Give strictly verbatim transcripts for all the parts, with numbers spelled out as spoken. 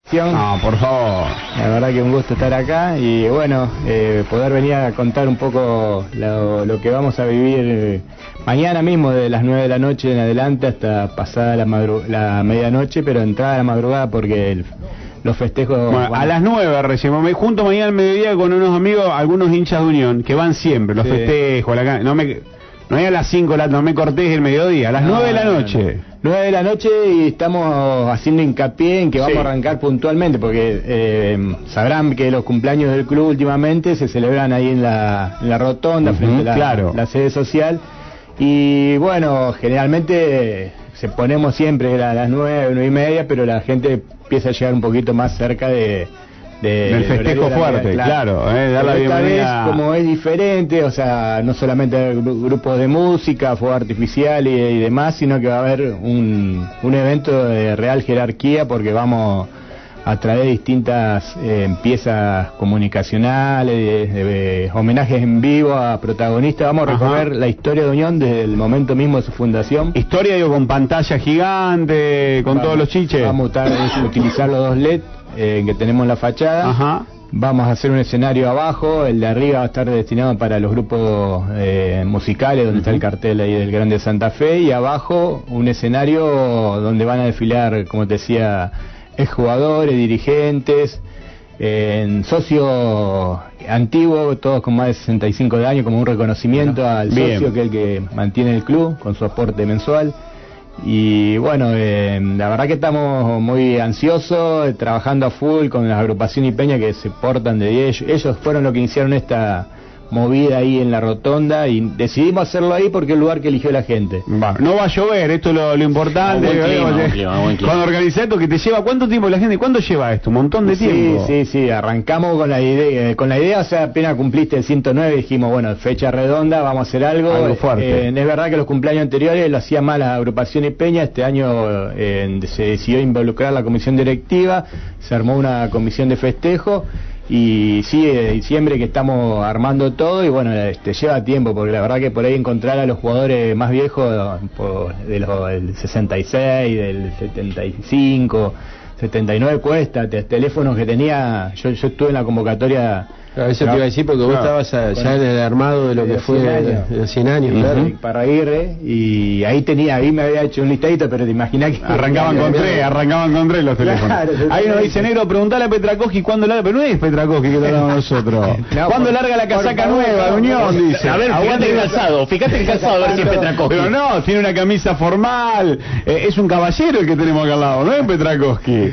No, por favor. La verdad que un gusto estar acá y bueno, eh, poder venir a contar un poco lo, lo que vamos a vivir eh, mañana mismo de las nueve de la noche en adelante hasta pasada la, madru la medianoche, pero entrada a la madrugada porque el, los festejos... Bueno, bueno. A las nueve recién, me junto mañana al mediodía con unos amigos, algunos hinchas de Unión, que van siempre, los sí. festejos, la, no me... No es a las cinco, no me cortés el mediodía, a las nueve no, de la noche. No, no. nueve de la noche y estamos haciendo hincapié en que vamos sí. a arrancar puntualmente, porque eh, sabrán que los cumpleaños del club últimamente se celebran ahí en la, en la rotonda, uh-huh, frente a la, claro. la sede social. Y bueno, generalmente se ponemos siempre a las nueve, nueve y media, pero la gente empieza a llegar un poquito más cerca de... De, del festejo de fuerte, vida, claro, claro eh, dar la esta bienvenida. Vez, como es diferente, o sea, no solamente hay grupos de música, fuego artificial y, y demás, sino que va a haber un, un evento de real jerarquía, porque vamos a traer distintas eh, piezas comunicacionales, de, de, de homenajes en vivo a protagonistas. Vamos a recorrer Ajá. la historia de Unión desde el momento mismo de su fundación. Historia, digo, con pantalla gigante, con vamos, todos los chiches. Vamos a utilizar los dos L E D Eh, que tenemos en la fachada. Ajá. Vamos a hacer un escenario abajo, el de arriba va a estar destinado para los grupos eh, musicales, donde uh-huh. está el cartel ahí del Grande Santa Fe, y abajo un escenario donde van a desfilar, como te decía, exjugadores, dirigentes, eh, socios antiguos, todos con más de sesenta y cinco de años, como un reconocimiento bueno, al bien. socio, que es el que mantiene el club con su aporte mensual. Y bueno, eh, la verdad que estamos muy ansiosos, eh, trabajando a full con las agrupaciones y peña que se portan de diez. Ellos fueron los que iniciaron esta movida ahí en la rotonda y decidimos hacerlo ahí porque es el lugar que eligió la gente. Va, no va a llover, esto es lo, lo importante. Buen clima, buen clima, buen clima. Cuando organizás esto que te lleva, ¿cuánto tiempo la gente? ¿Cuándo lleva esto? Un montón de sí, tiempo. Sí, sí, arrancamos con la idea, con la idea, o sea, apenas cumpliste el ciento nueve, dijimos, bueno, fecha redonda, vamos a hacer algo. Algo fuerte. Eh, es verdad que los cumpleaños anteriores lo hacían más la agrupación y peña, este año eh, se decidió involucrar la comisión directiva, se armó una comisión de festejo. Y sí, de diciembre que estamos armando todo y bueno, este, lleva tiempo porque la verdad que por ahí encontrar a los jugadores más viejos por, de los, del sesenta y seis, del setenta y cinco, setenta y nueve cuesta, te, teléfonos que tenía, yo, yo estuve en la convocatoria. Claro, eso te iba a decir porque vos claro, estabas ya en el armado de lo que fue de los cien años, uh-huh. claro. Para Aguirre, y ahí tenía, ahí me había hecho un listadito, pero te imaginás que... Arrancaban con tres, arrancaban con tres los teléfonos. Claro, ahí nos dice Negro, preguntale a Petrakoski cuándo larga, pero no es Petrakoski que lo damos nosotros. No, ¿cuándo por, larga la casaca por, nueva de Unión? Dice. A ver, fíjate el calzado, fíjate el calzado a ver si es Petrakoski. Pero no, tiene una camisa formal, eh, es un caballero el que tenemos acá al lado, no es Petrakoski.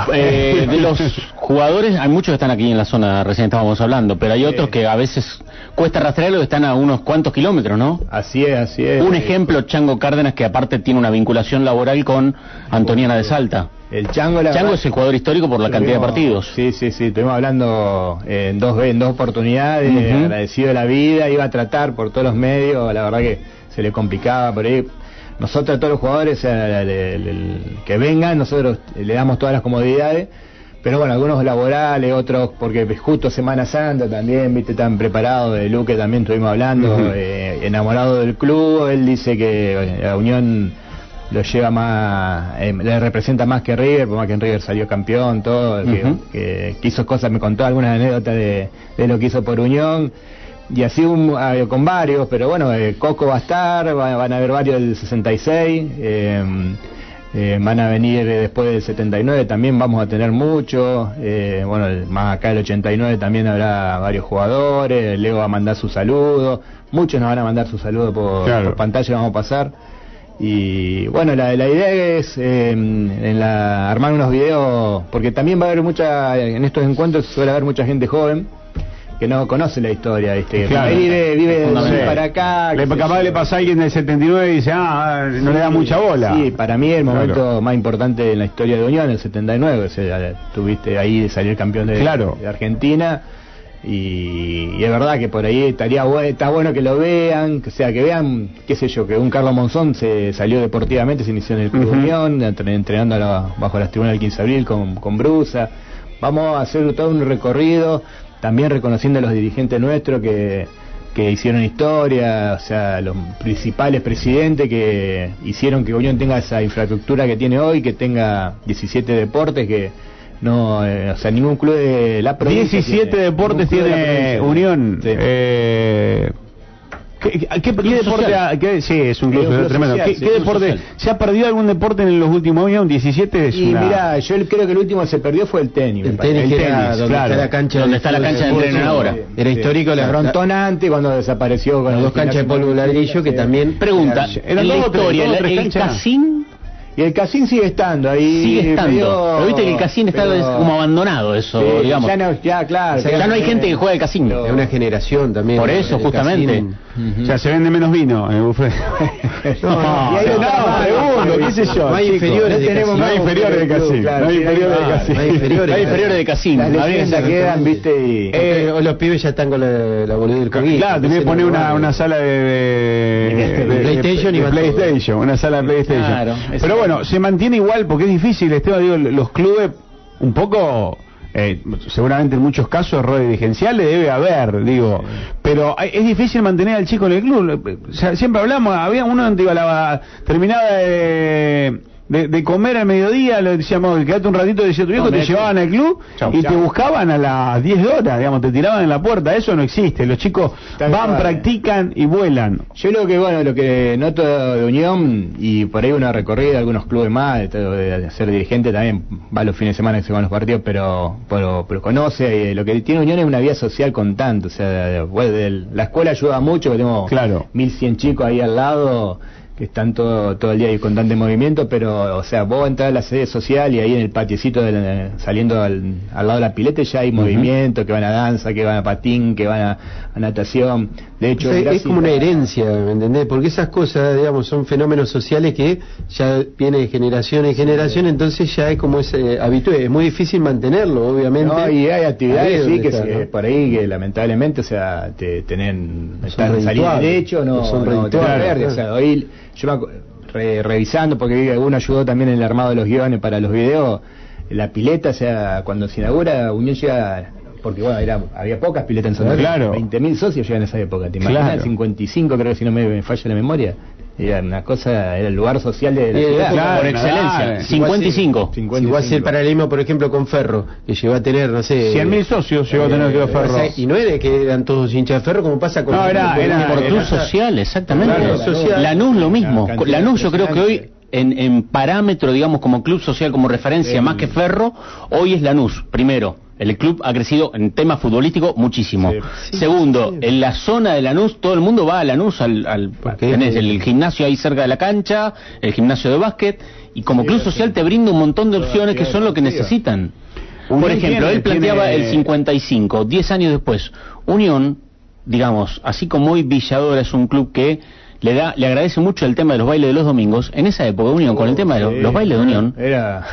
Eh, de los jugadores, hay muchos que están aquí en la zona, recién estábamos hablando, pero hay otros que a veces cuesta rastrearlo, que están a unos cuantos kilómetros, ¿no? Así es, así es. Un ejemplo, Chango Cárdenas, que aparte tiene una vinculación laboral con Antoniana de Salta. El Chango, la Chango verdad, es el jugador histórico por la cantidad de partidos. Sí, sí, sí, estuvimos hablando eh, en, dos, en dos oportunidades, uh-huh. agradecido de la vida, iba a tratar por todos los medios, la verdad que se le complicaba por ahí. Nosotros, a todos los jugadores, el, el, el, el, que vengan, nosotros le damos todas las comodidades. Pero bueno, algunos laborales, otros porque justo Semana Santa también, viste, tan preparado. De Luque también estuvimos hablando, uh-huh. eh, enamorado del club. Él dice que la Unión lo lleva más, eh, le representa más que River, por más que en River salió campeón, todo, uh-huh. que, que, que hizo cosas, me contó algunas anécdotas de, de lo que hizo por Unión. Y así un, eh, con varios, pero bueno, eh, Coco va a estar, va, van a haber varios del sesenta y seis. Eh, Eh, van a venir eh, después del setenta y nueve, también vamos a tener muchos, eh, bueno, el, más acá el ochenta y nueve también habrá varios jugadores, Leo va a mandar su saludo, muchos nos van a mandar su saludo por, claro. por pantalla, vamos a pasar, y bueno, la, la idea es eh, en la, armar unos videos, porque también va a haber mucha, en estos encuentros suele haber mucha gente joven, que no conoce la historia, ¿viste? Claro. Él vive, vive de no sé, para acá. Le, capaz le pasa a alguien del setenta y nueve y dice, ah, no sí, le da mucha bola. Sí, para mí el momento claro. más importante en la historia de Unión, el setenta y nueve, o sea, tuviste ahí de salir campeón de, claro. de Argentina, y, y es verdad que por ahí estaría bueno, está bueno que lo vean, que, o sea, que vean, qué sé yo, que un Carlos Monzón se salió deportivamente, se inició en el Club uh-huh. Unión, entrenando la, bajo las tribunas del quince de abril con, con Brusa. Vamos a hacer todo un recorrido, también reconociendo a los dirigentes nuestros que, que hicieron historia, o sea, los principales presidentes que hicieron que Unión tenga esa infraestructura que tiene hoy, que tenga diecisiete deportes, que no, eh, o sea, ningún club de la provincia diecisiete tiene, deportes de tiene Unión. Sí. Eh, ¿Qué, qué, qué deporte? Ha, qué, sí, es un club, es un club tremendo. social, ¿Qué, sí, qué club deporte? social. ¿Se ha perdido algún deporte en los últimos años? diecisiete es y una... mira, yo creo que el último que se perdió fue el tenis. El tenis, el que era tenis, donde claro. está la cancha, Donde está la de- cancha de fútbol, entreno sí. ahora. Era Sí. histórico la Frontón antes cuando desapareció con las el dos canchas de gimnasio polvo ladrillo que sí. también Pregunta, Eran en la dos o tres, historia, dos o el, tres el canchas. Casín Y el Casín sigue estando ahí. sigue estando. medio- Pero viste que el Casín está pero- como abandonado, eso, Sí, digamos. Ya, no, ya, claro. O sea, Ya no hay eh, gente que juega al Casín. de una generación también. Por eso, El justamente. Casín. O sea, se vende menos vino en el buffet. No, y hay no, otra más, pregunto, no, qué sé yo. no hay chicos. inferiores de tenemos Casín. No hay más inferiores de club, Casín. claro, No hay sí, inferiores de claro, Casín. no hay inferiores. No hay inferiores de Casín. Las Habría que leyendas ser- quedan, viste, y... Eh, O los pibes ya están con la, la boludez del jueguito. Claro, tenés que poner una, una sala de, de, De de- PlayStation de y va todo. PlayStation, una sala de PlayStation. Claro, Pero exacto. bueno, se mantiene igual porque es difícil, Esteban, digo, los clubes un poco, eh, seguramente en muchos casos errores dirigenciales debe haber, digo, pero hay- es difícil mantener al chico en el club. O sea, siempre hablamos, había uno donde iba a la terminaba de De, de comer al mediodía, le decíamos, quedate un ratito, decía tu viejo, No, te me- llevaban al club Chau, y chau. te buscaban a las diez horas, digamos, te tiraban en la puerta. Eso no existe. Los chicos Tal van, cual. practican y vuelan. Yo lo que, bueno, lo que noto de Unión, y por ahí una recorrida, algunos clubes más, de, todo- de ser dirigente también, va los fines de semana que se van los partidos, pero, pero, pero conoce, y lo que tiene Unión es una vida social constante, o sea, de- bueno, de- la escuela ayuda mucho, que tenemos Claro. mil cien chicos ahí al lado, que están todo, todo el día ahí con constante movimiento, pero, o sea, vos entras a la sede social y ahí en el patiecito, del- saliendo al, al lado de la pileta, ya hay movimiento, que van a danza, que van a patín, que van a, a natación. De hecho, O sea, es gracias como una a- herencia, ¿me entendés? Porque esas cosas, digamos, son fenómenos sociales que ya viene de generación en generación, entonces ya es como es eh, habitual. Es muy difícil mantenerlo, obviamente. No, y hay Ahí actividades, es sí, donde que está, se- ¿no? por ahí que lamentablemente, o sea, te tenen, están redituables, saliendo derecho, no, son no te redituables, verde, claro. o sea, hoy yo me acu- re- revisando, porque vi que uno ayudó también en el armado de los guiones para los videos, la pileta, o sea, cuando se inaugura, Unión llega, porque bueno, era, había pocas piletas en Santa Fe, Claro. veinte mil socios llegan en esa época, ¿te imaginas? Claro. cincuenta y cinco, creo que si no me, me falla la memoria, era una cosa, era el lugar social de la Y, ciudad. claro, por excelencia. nadar. cincuenta y cinco. cincuenta y Igual si el cinco. paralelismo, por ejemplo, con Ferro, que llegó a tener, no sé... cien mil socios llegó a tener que eh, Ferro. o sea, y no era que eran todos hinchas de Ferro, como pasa con... No, era- con- era- Por era- club social, exactamente. Claro, social. Lanús lo mismo. Una cantidad Lanús yo creo que hoy, impresionante. en, en parámetro, digamos, como club social, como referencia, Sí. más que Ferro, hoy es Lanús, primero. El club ha crecido en tema futbolístico muchísimo. Sí. Segundo, Sí. en la zona de Lanús, todo el mundo va a Lanús, al, al, Porque tenés es- el gimnasio ahí cerca de la cancha, el gimnasio de básquet, y como Sí, club sí. social te brinda un montón de Toda opciones que actividad son lo que deportiva. necesitan. Por Unión ejemplo, tiene- él planteaba tiene- el cincuenta y cinco, diez años después. Unión, digamos, así como hoy Villadora es un club que le da, le agradece mucho el tema de los bailes de los domingos, en esa época Unión, con el tema de los, Sí, los bailes de Unión, Era...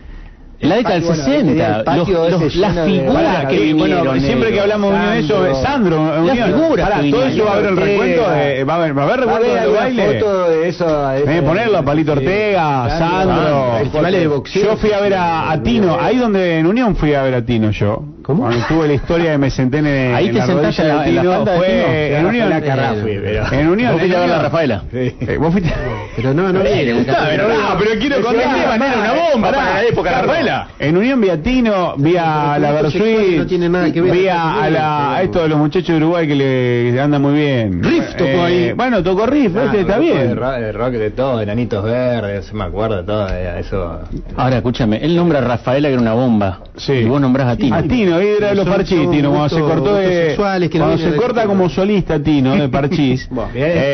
en la década del Bueno, ese día sesenta, el patio los- ese los- las lleno de- figuras Pará, que que, vinieron. Bueno, siempre que negro. hablamos de Unión, eso es Sandro. Unión. figuras Pará, que todo eso vinieron. va a haber el Ortega. recuento. de- va a haber, va a haber Va a recuento haber del alguna baile. foto de eso. de Eh, eso. ponerlo a Palito Sí. Ortega, Sandro, Sandro, festivales de boxeo. Yo fui a ver a, a Tino, ahí donde en Unión fui a ver a Tino yo. ¿Cómo? Cuando tuve la historia de me senté en, Ahí en te la sentaste rodilla en la- de en la Tino, falda de fue Tino. en Unión. La carrera fui, pero... En Unión. Vos fuiste en a ver a Unión. Rafaela. Sí. Eh, vos fuiste. Pero no, no, Eh, le no, gustaba, pero No, pero quiero Pero contar. Esteban era una bomba Pará, para la época de Carlos. Rafaela. En Unión vi a Tino, vi a Pero la con estos sexuales Versuit, no tiene nada que ver. vi a, a la, a esto de los muchachos de Uruguay que le andan muy bien. Riff tocó Eh, ahí. Bueno, tocó Riff, Ah, este, está grupo De bien. rock, de rock de todo, enanitos verdes, me acuerdo de todo de eso. Ahora, escúchame, él nombra a Rafaela que era una bomba. Sí. Y vos nombrás a Tino. A Tino, ahí era de los Son- Parchís, son Tino, cuando se gustos- cortó de... gustos sexuales que no Cuando vienen se del corta tipo. como solista Tino, de Parchís, Bien,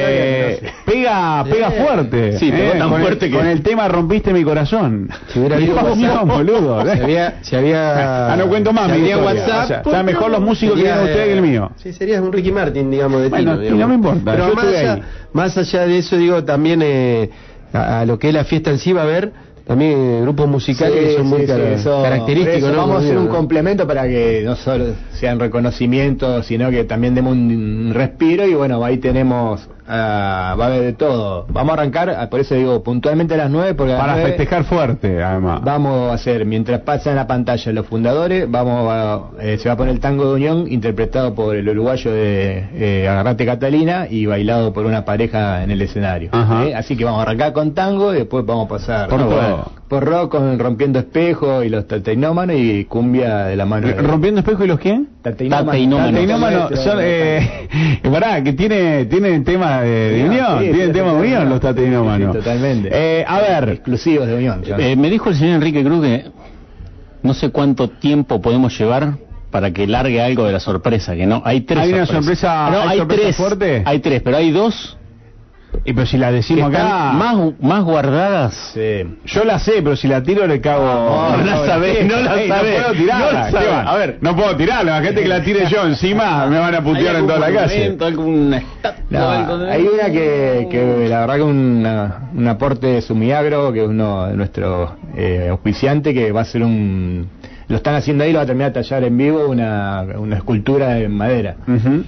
eh, historia, pega, pega fuerte. Sí, pegó tan con fuerte el, que- Con el tema Rompiste mi corazón. Si hubiera Y habido vamos, WhatsApp, boludo. Si había, si había, Ah, no cuento más si mi había historia. WhatsApp, O sea, está mejor los músicos que sería, tienen ustedes que el mío. Sí, sería un Ricky Martin, digamos, de Bueno, Tino. Tino, digamos. no me importa, Pero yo más estuve allá, ahí. más allá de eso, digo, también eh, a, a lo que es la fiesta en sí va a haber también eh, grupos musicales que son muy sí, cara- eso- característicos, por eso ¿no? vamos a hacer Como un digo, complemento para que no solo sean reconocimientos, sino que también demos un respiro y bueno, ahí tenemos, ah, va a haber de todo. Vamos a arrancar, ah, por eso digo, puntualmente a las nueve, porque a las Para nueve festejar fuerte, además. vamos a hacer, mientras pasan en la pantalla los fundadores, vamos a, eh, se va a poner el tango de Unión, interpretado por el uruguayo de eh, Agarrate Catalina y bailado por una pareja en el escenario. Ajá. ¿eh? Así que vamos a arrancar con tango y después vamos a pasar Por a todo. Claro. Por rock con Rompiendo Espejo y los Tateinómanos y cumbia de la mano. De... ¿Rompiendo Espejo y los quién? Tateinómanos. Tateinómanos son, eh, pará, que tiene, tienen tema de, de unión, sí, tienen tema de unión los Tateinómanos. Sí, totalmente. Eh, a ver. Exclusivos de unión. Eh, me dijo el señor Enrique Cruz que no sé cuánto tiempo podemos llevar para que largue algo de la sorpresa, que no, hay tres ¿Hay una sorpresas. sorpresa, no, hay hay sorpresa tres, fuerte? hay tres, pero hay dos Y pero si la que decimos están acá, más, más guardadas. Sí. yo la sé, pero si la tiro le cago. No, no la sabés, no la Ey, sabés. No puedo tirarla, No la sabés. Esteban. A ver. No puedo tirarla, la gente que la tire yo encima me van a putear en toda la calle. Alguna estatua, No, algo de- hay una que, que la verdad que una, un aporte de Sumiagro, que es uno de nuestros eh, auspiciantes, que va a ser un... Lo están haciendo ahí, lo va a terminar de tallar en vivo, una, una escultura en madera. Uh-huh.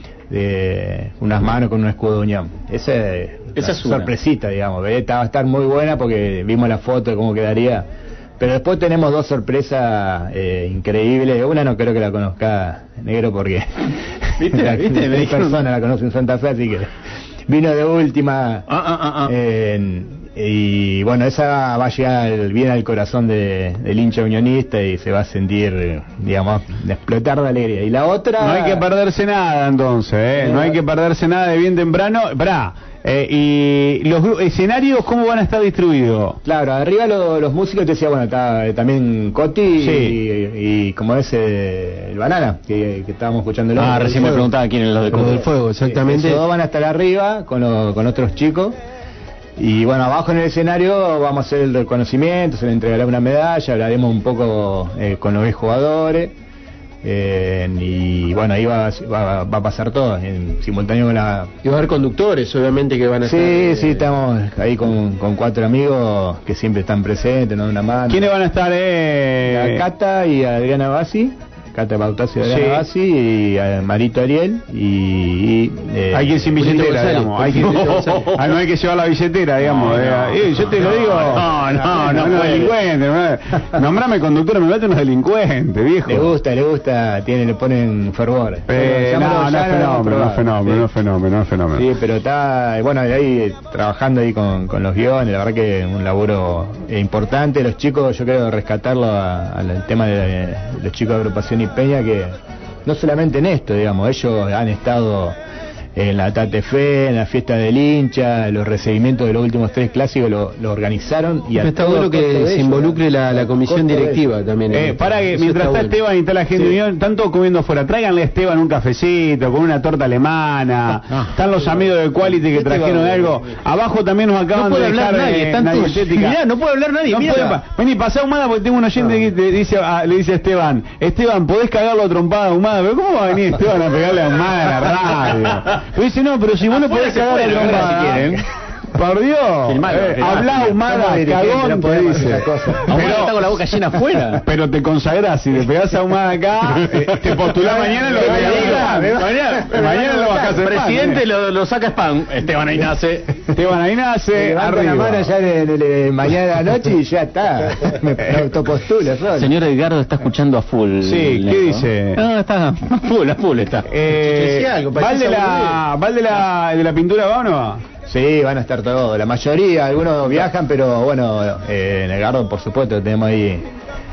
De unas manos con un escudo de unión. Esa, Esa es una. sorpresita, digamos. Esta va a estar muy buena porque vimos la foto de cómo quedaría. Pero después tenemos dos sorpresas eh, increíbles. Una no creo que la conozca Negro porque ¿Viste? la, ¿Viste? Me la dijeron- persona la conoce en Santa Fe, así que vino de última. Ah, ah, ah, ah. Eh, y bueno, esa va a llegar bien al corazón de, del hincha unionista y se va a sentir, eh, digamos, de explotar de alegría. Y la otra... No hay que perderse nada entonces, ¿eh? No hay que perderse nada de bien temprano. Pará, eh, y los gru- escenarios, ¿cómo van a estar distribuidos? Claro, arriba lo- los músicos te decía, bueno, está eh, también Coti Sí. y, y como es eh, el Banana, que, que estábamos escuchando. Ah, recién me preguntaba quién es los de Los del Coco. fuego, exactamente. Esos dos van a estar arriba con, lo- con otros chicos. Y bueno, abajo en el escenario vamos a hacer el reconocimiento, se le entregará una medalla, hablaremos un poco eh, con los jugadores. Eh, y bueno, ahí va, va, va a pasar todo en simultáneo con la... Y va a haber conductores, obviamente, que van a Sí, estar... sí, eh, estamos ahí con, con cuatro amigos que siempre están presentes, nos dan una mano. ¿Quiénes van a estar, eh? A Cata y a Adriana Bassi, Cata Bautazzi y Adriana Sí. Bassi, y a Marito Ariel, y... y, eh, Hay que ir sin Julito billetera, González, digamos. Hay que, Julito González. ah, no hay que llevar la billetera, digamos. No, eh. no, Eh, yo te lo no, digo. no, no, no unos puede. delincuentes. ¿no? Nombrame conductor, me meten unos delincuentes, viejo. Le gusta, le gusta, tiene, le ponen fervor. Eh, Llámalo, no, no ya es lo hemos fenómeno, no es probado. fenómeno, no es fenómeno, no es fenómeno. Sí, pero está, bueno, ahí trabajando ahí con, con los guiones, la verdad que un laburo eh, importante. Los chicos, yo quiero rescatarlo a- al tema de, de los chicos de agrupación y Peña, que no solamente en esto, digamos, ellos han estado en la Tate Fe, en la fiesta del hincha, los recibimientos de los últimos tres clásicos lo, lo organizaron y a Está todo bueno costo de que se ellos, involucre la, la comisión Costo de directiva ellos. también. Eh, para que Eso mientras está bueno. Esteban y está la gente Sí. de Unión, están todos comiendo afuera, tráiganle a Esteban un cafecito con una torta alemana. Están los amigos de Quality que trajeron algo. Abajo también nos acaban No puede de dejar hablar nadie, eh, están una todos- dietética. Mirá, no puede hablar nadie, No mira. puede pa- Vení, pasá humada porque tengo un oyente que te dice, a- le dice a Esteban, Esteban, ¿podés cagarlo a trompada humada? Pero ¿cómo va a venir Esteban a pegarle a humada en la radio? Pero dice, no, pero si vos no Afuera podés se cagar a puede, trompada. si quieren. Por Dios, Filmalo, eh, filmalo. hablá humada, Somos dirigentes, cagón, no te podemos dice. hacer cosas. Ahora está con la boca llena afuera. Pero te consagrás, si te pegás a humada acá, eh, te postulás mañana y lo Mañana, mañana, mañana lo bajás El en pan, presidente eh. lo, lo saca spam. Esteban ahí nace. Esteban ahí nace, Levanta la arriba. mano ya en el, el- mañana de la noche y ya está. Me, me autopostulo solo. Señor Edgardo está escuchando a full. Sí, ¿qué Neco. dice? No, está a full, a full está. Eh, Decía algo, ¿Va el parecía de la, va el de la, de la pintura va o no va? Sí, van a estar todos. La mayoría, algunos viajan, pero bueno, eh, en el Gardo, por supuesto, tenemos ahí.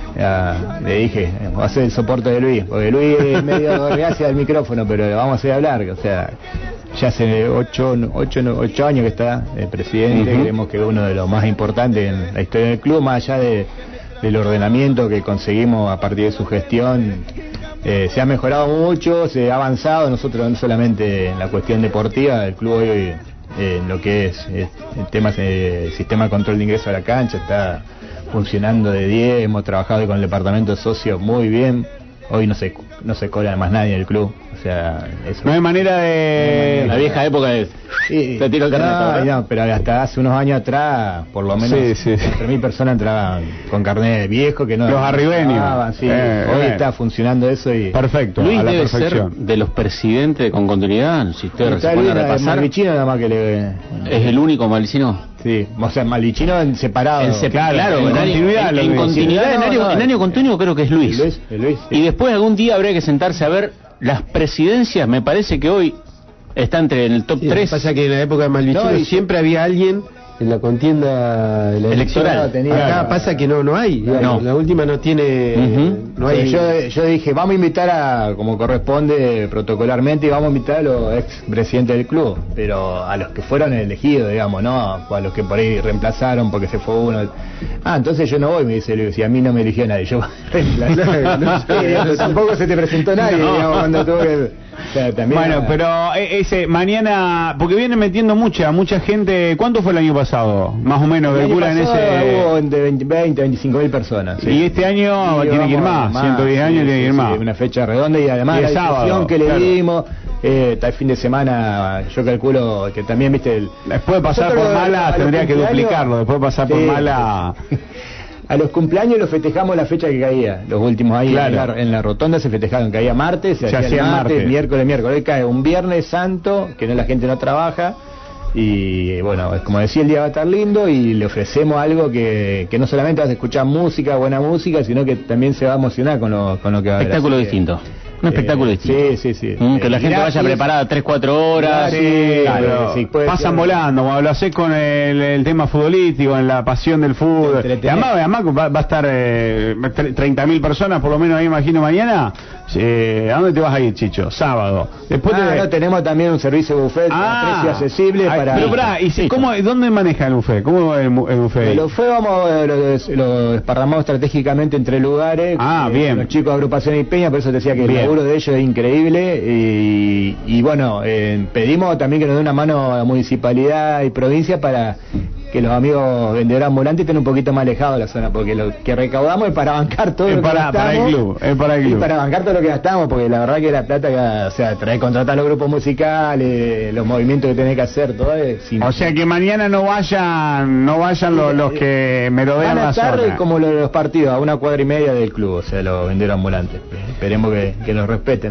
Ya, le dije, va a ser el soporte de Luis, porque Luis es medio reacio al micrófono, pero le vamos a hacer hablar. O sea, ya hace ocho, ocho, ocho años que está el presidente, Ujú. creemos que es uno de los más importantes en la historia del club, más allá de, del ordenamiento que conseguimos a partir de su gestión. Eh, se ha mejorado mucho, se ha avanzado, nosotros no solamente en la cuestión deportiva, el club hoy, eh, en lo que es eh, el tema eh, sistema de control de ingreso a la cancha está funcionando de diez, hemos trabajado con el departamento de socios muy bien, hoy no se no se cola más nadie en el club, o sea, eso. No hay manera de... La vieja época de. Sí, Te tiro el carnet, no, ¿verdad? no, pero hasta hace unos años atrás, por lo menos, Sí, sí, sí. tres mil personas entraban con carnet viejo que no... Los arribeños. Ah, sí. Eh, Hoy bueno. está funcionando eso y... Perfecto, Luis a la debe perfección. ser de los presidentes con continuidad. Si usted se Está pone a Luis, repasar, Malvicino nada más que le... es el único malicino. Sí, o sea, Malvicino en separado. En sep- claro, claro, en en, año- continuidad, en- lo en que- continuidad, en no, año, no, en año continuo creo que es Luis. Luis, Luis, sí. Y después algún día habría que sentarse a ver las presidencias. Me parece que hoy está entre el top Sí, lo que tres. pasa que en la época de Malvicino No, y- siempre había alguien en la contienda de la electoral. Tenía, acá claro. Pasa que no no hay, digamos, no. La última no tiene, uh-huh. no hay. Sí, yo, yo dije, vamos a invitar a, como corresponde protocolarmente, y vamos a invitar a los ex presidentes del club, pero a los que fueron elegidos, digamos, no a los que por ahí reemplazaron porque se fue uno. Ah, entonces yo no voy, me dice Luis, si a mí no me eligió nadie, yo reemplazar. No sé, digamos, tampoco se te presentó nadie, no. Digamos, cuando tuve que... O sea, bueno, era... pero ese mañana, porque viene metiendo mucha, mucha gente. ¿Cuánto fue el año pasado? Más o menos, calcula en ese. Hubo entre veinte, veinticinco mil personas. Sí. Y este año y tiene que ir más, más ciento diez años sí, tiene que ir más. Sí, una fecha redonda y además y la difusión que claro. le dimos. Eh, tal fin de semana, yo calculo que también, viste. El... Después de pasar por Mala, tendría que duplicarlo. Después de pasar sí, por Mala. A los cumpleaños los festejamos la fecha que caía, los últimos ahí claro. en, la, en la rotonda se festejaron, caía martes, se, se hacía martes, martes, miércoles, miércoles, hoy cae un viernes santo, que no la gente no trabaja, y bueno, como decía, el día va a estar lindo y le ofrecemos algo que, que no solamente vas a escuchar música, buena música, sino que también se va a emocionar con lo, con lo que va a haber. Espectáculo distinto. Un espectáculo eh, distinto. Sí, sí, sí. Mm, que eh, la gente vaya preparada tres, cuatro horas. Sí, claro, sí, pasan ser. volando. Cuando lo haces con el, el tema futbolístico, en la pasión del fútbol. Además, además va, va a estar eh, treinta mil personas, por lo menos ahí imagino mañana. Eh, ¿A dónde te vas a ir, Chicho? Sábado. Después ah, te... no, tenemos también un servicio de buffet ah, a precio accesible. Ay, para... Pero, pará, ¿y si, cómo, ¿dónde maneja el buffet? ¿Cómo el, el buffet? El buffet vamos, lo, lo desparramamos estratégicamente entre lugares. Ah, eh, bien. Los chicos de Agrupación y Peña, por eso te decía que bien. El laburo de ellos es increíble. Y, y bueno, eh, pedimos también que nos dé una mano a la municipalidad y provincia para que los amigos vendedores ambulantes estén un poquito más alejados de la zona, porque lo que recaudamos es para bancar todo es lo para, que gastamos. Para el club, es para el club. Y para bancar todo lo que gastamos, porque la verdad que la plata, que, o sea, traer, contratar los grupos musicales, los movimientos que tenés que hacer, todo es... Sin... O sea que mañana no vayan no vayan los, los que merodean la zona. Van a estar como los, los partidos, a una cuadra y media del club, o sea, los vendedores ambulantes. Esperemos que, que los respeten.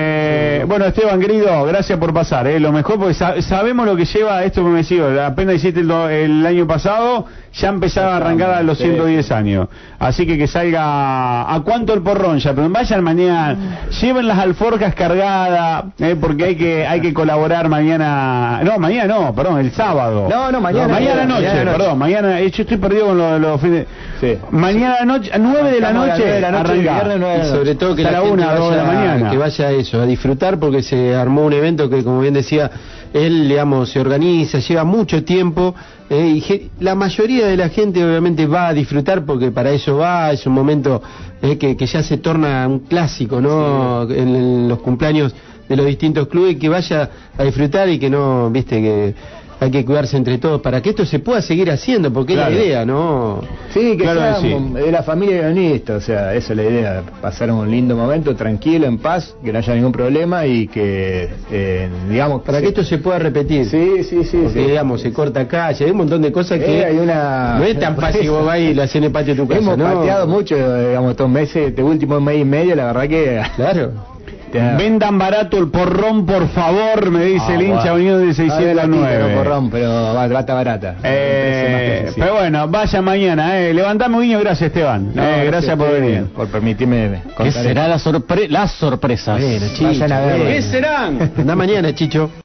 Eh, bueno, Esteban, querido, gracias por pasar, eh, lo mejor, porque sa sabemos lo que lleva esto que me decía, apenas hiciste el, el año pasado, ya empezaba a arrancar a los ciento diez años, así que que salga. ¿A cuánto el porrón ya? Pero vayan mañana, lleven las alforjas cargadas, eh, porque hay que hay que colaborar mañana, no, mañana no, perdón, el sábado. No, no, mañana. No, mañana noche, mañana noche. perdón, mañana, yo estoy perdido con los, los fines. Sí. Mañana noche, a nueve de la noche, arranca. Y sobre todo que la, la una, dos de la mañana. Que vaya a eso, a disfrutar, porque se armó un evento que, como bien decía, él, digamos, se organiza, lleva mucho tiempo, eh, y ge la mayoría de la gente obviamente va a disfrutar porque para eso va, es un momento eh, que, que ya se torna un clásico, ¿no? Sí. En, en los cumpleaños de los distintos clubes, que vaya a disfrutar y que no, viste, que hay que cuidarse entre todos para que esto se pueda seguir haciendo, porque claro. Es la idea, ¿no? Sí, que claro sea que sí. de la familia guionista, o sea, esa es la idea, pasar un lindo momento, tranquilo, en paz, que no haya ningún problema y que, eh, digamos... Para sí. que esto se pueda repetir. Sí, sí, sí. Porque, sí. digamos, se corta calle, hay un montón de cosas que... Eh, hay una... No es tan fácil que vos vas y lo hacés en el patio de tu casa, Hemos ¿no? pateado mucho, digamos, estos meses, este último mes y medio, la verdad que... Claro. Vendan barato el porrón, por favor, me dice ah, el hincha unido de seiscientos nueve. No, porrón, pero bata barata. Eh, pero bueno, vaya mañana. Eh. Levantame un guiño, gracias Esteban. No, eh, gracias, gracias por venir. Por permitirme contar. ¿Qué será la sorpre las sorpresas? Bueno, Chicho, Vayan a ver. ¿Qué serán? Anda mañana, Chicho.